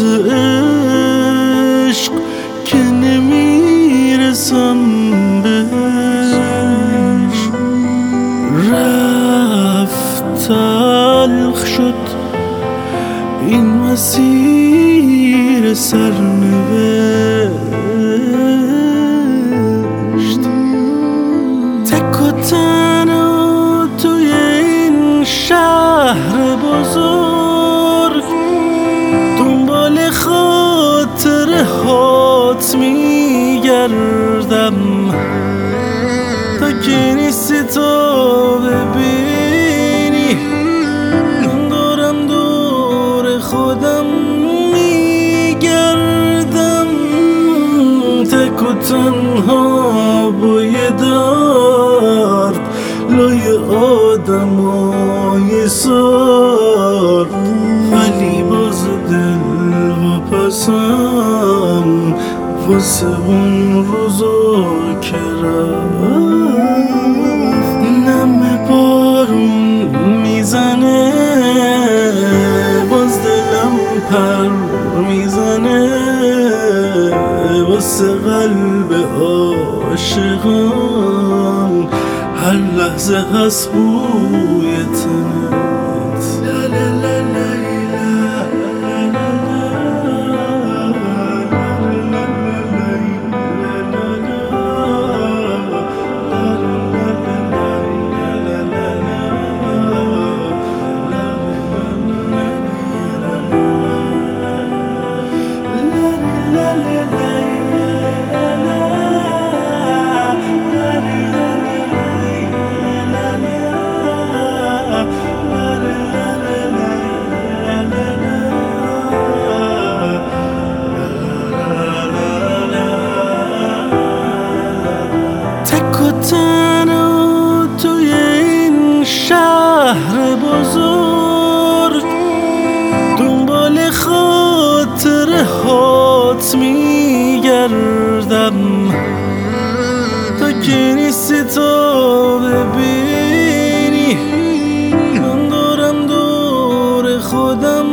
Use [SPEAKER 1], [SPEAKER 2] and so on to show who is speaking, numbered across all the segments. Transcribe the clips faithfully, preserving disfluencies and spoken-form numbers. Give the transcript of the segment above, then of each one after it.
[SPEAKER 1] راز عشق که نمیرسم بهش. رفت تلخ شد این مسیر سرنوشت. تک و تنها توی این شهر بزرگ دنبال خاطره هات میگردم تا که نیستی تو ببینی دارم دور خودم میگردم. تک و تنها با یه درد لای آدمای سال، ولی باز دل و پسم واسه اون روزا که رفت. نم بارون میزنه باز دلم پر میزنه واسه قلب عاشقان. هر لحظه هست بوی تنت. لا لا لا لا تنها توی این شهر بزرگ دنبال خاطره هات میگردم تا که نیستی تو ببینی من دارم دور خودم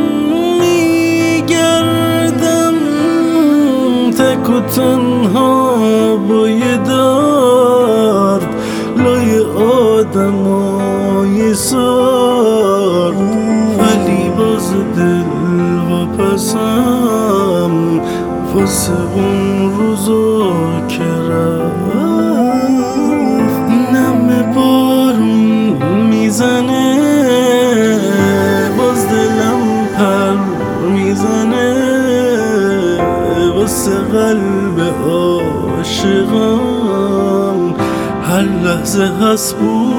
[SPEAKER 1] میگردم. تک و تنها با یه درد لای آدمای سال، ولی باز دل و پسم واسه اون روزا که رفت. نم بارون میزنه باز دلم پر میزنه واسه قلب عاشقان. هر لحظه هست بود